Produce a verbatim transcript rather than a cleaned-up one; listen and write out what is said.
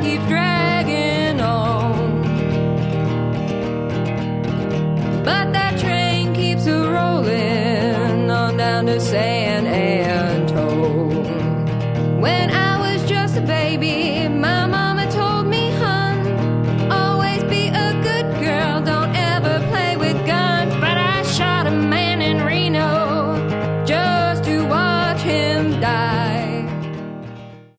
keeps dragging on. But that train keeps a rolling on down to San Antone. When I was just a baby, my